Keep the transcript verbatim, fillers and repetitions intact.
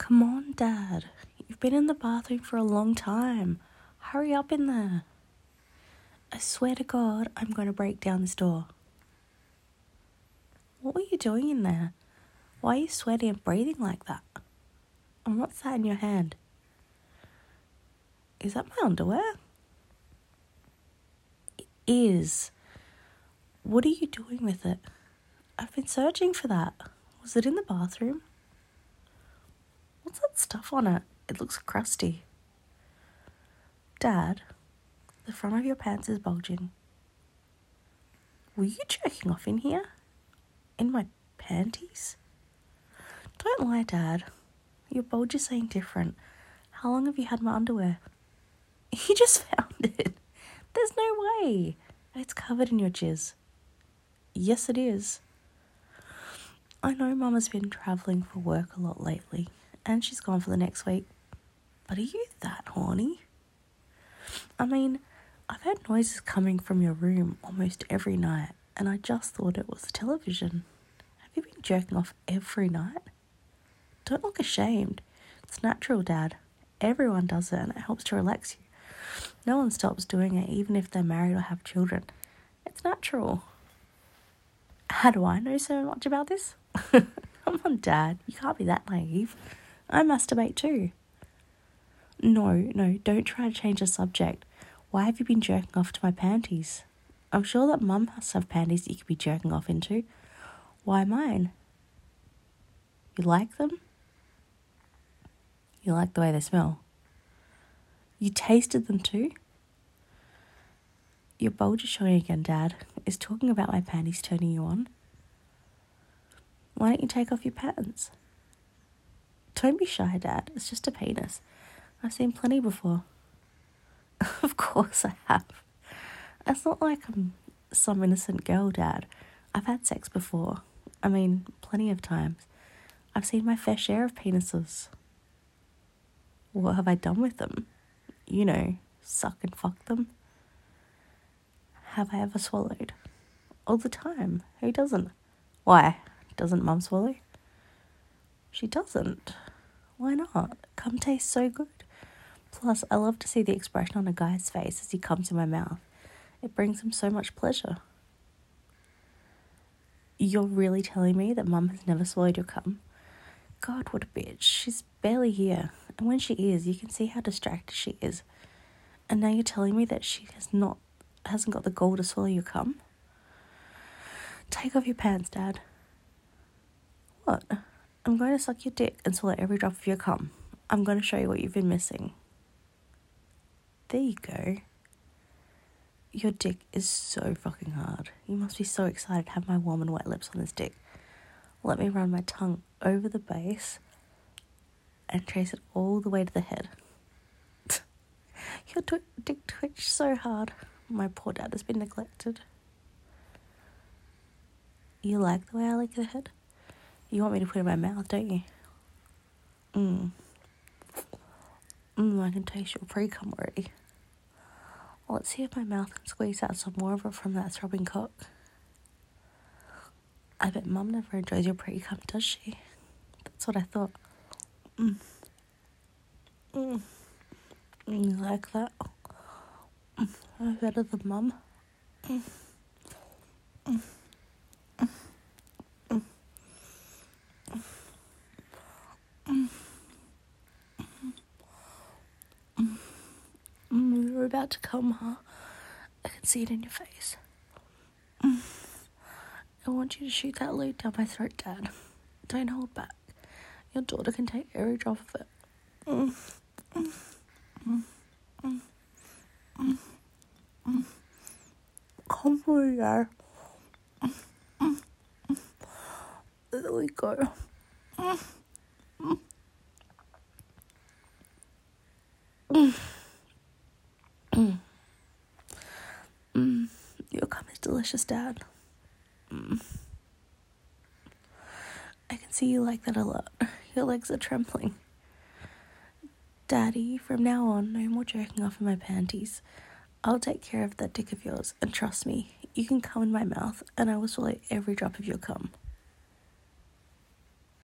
Come on, Dad. You've been in the bathroom for a long time. Hurry up in there. I swear to God, I'm going to break down this door. What were you doing in there? Why are you sweating and breathing like that? And what's that in your hand? Is that my underwear? It is. What are you doing with it? I've been searching for that. Was it in the bathroom? What's that stuff on it? It looks crusty. Dad, the front of your pants is bulging. Were you jerking off in here? In my panties? Don't lie, Dad. Your bulge is saying different. How long have you had my underwear? You just found it. There's no way. It's covered in your jizz. Yes, it is. I know Mum has been travelling for work a lot lately, and she's gone for the next week. But are you that horny? I mean, I've heard noises coming from your room almost every night, and I just thought it was the television. Have you been jerking off every night? Don't look ashamed. It's natural, Dad. Everyone does it, and it helps to relax you. No one stops doing it, even if they're married or have children. It's natural. How do I know so much about this? Come on, Dad. You can't be that naive. I masturbate too. No, no, don't try to change the subject. Why have you been jerking off to my panties? I'm sure that Mum must have panties that you could be jerking off into. Why mine? You like them? You like the way they smell? You tasted them too? Your bulge is showing again, Dad. Is talking about my panties turning you on? Why don't you take off your pants? Don't be shy, Dad. It's just a penis. I've seen plenty before. Of course I have. It's not like I'm some innocent girl, Dad. I've had sex before. I mean, plenty of times. I've seen my fair share of penises. What have I done with them? You know, suck and fuck them. Have I ever swallowed? All the time. Who doesn't? Why? Doesn't Mum swallow? She doesn't. Why not? Cum tastes so good. Plus, I love to see the expression on a guy's face as he comes in my mouth. It brings him so much pleasure. You're really telling me that Mum has never swallowed your cum? God, what a bitch. She's barely here. And when she is, you can see how distracted she is. And now you're telling me that she has not, hasn't got the gall to swallow your cum? Take off your pants, Dad. What? I'm going to suck your dick and swallow every drop of your cum. I'm going to show you what you've been missing. There you go. Your dick is so fucking hard. You must be so excited to have my warm and wet lips on this dick. Let me run my tongue over the base and trace it all the way to the head. Your tw- dick twitched so hard. My poor dad has been neglected. You like the way I lick the head? You want me to put it in my mouth, don't you? Mmm. Mmm, I can taste your pre-cum already. Let's see if my mouth can squeeze out some more of it from that throbbing cock. I bet Mum never enjoys your pre-cum, does she? That's what I thought. Mm. Mm. You like that? Mm. Better than Mum. Mm. Mm. Mm. Mm. Mm. Mm. Mm. You're about to come, huh? I can see it in your face. Mm. I want you to shoot that load down my throat, Dad. Don't hold back. Your daughter can take every drop of it. Mm. Mm. Mm. Mm. Mm. Mm. Come on, Dad. Mm. Mm. Mm. There we go. Mm. Mm. Mm. Mm. Mm. Your cum is delicious, Dad. Mm. I can see you like that a lot. Your legs are trembling. Daddy, from now on, no more jerking off in my panties. I'll take care of that dick of yours, and trust me, you can come in my mouth, and I will swallow every drop of your cum.